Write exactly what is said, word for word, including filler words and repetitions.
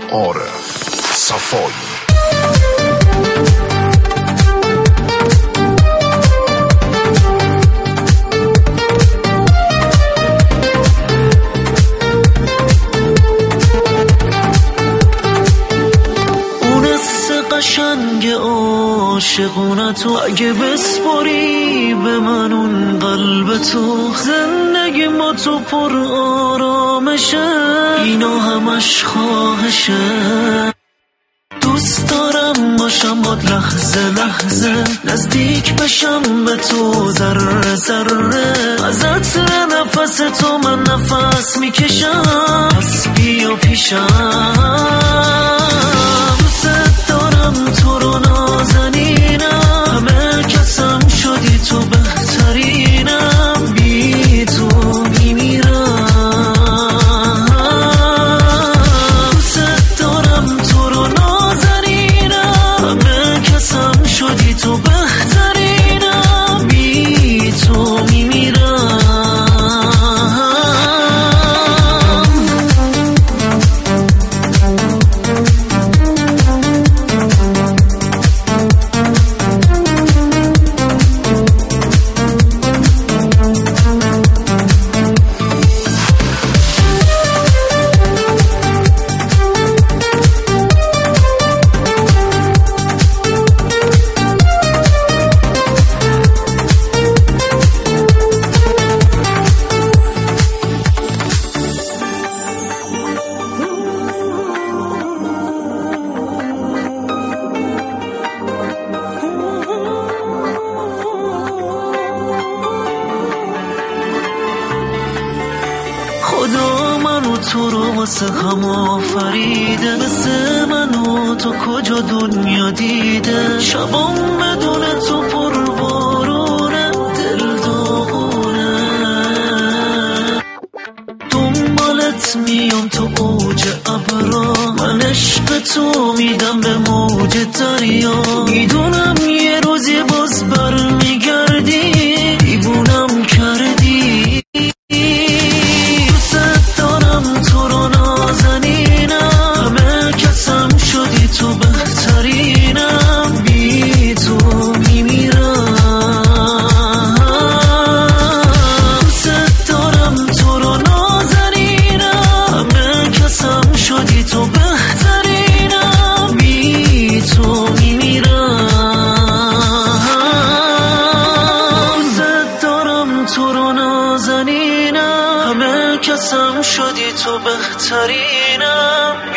عارف صفایی. قشنگ عاشقونه تو اگه بسپاری به من اون قلب تو، زندگی ما تو پر آرامشه، اینا همش خواهشه. دوست دارم باشم باد لحظه لحظه، نزدیک بشم به تو ذره ذره، از عطر نفس تو من نفس میکشم، پس بیا پیشم. دوست دارم تو رو نازنینم، همه کسم شدی تو بهترینم، بی تو میمیرم. دوست دارم تو رو نازنینم، همه کسم شدی تو بهترینم، بی تو میمیرم. خدا منو تو رو واسه هم آفریده، مثل منو تو کجا دنیا دیده، شبام بدون تو پر بارونه، دل داغونه. دنبالت میام تو اوج ابرا، من عشق تو میدم به موج دریا، میدونم یه روزی باز برمیگردی، دیوونم کردی. تو بهترینم، بی تو میمیرم. دوست دارم تو رو نازنینم، همه کسم شدی تو بهترینم، بی تو میمیرم. دوست دارم تو رو نازنینم، همه کسم شدی تو بهترینم.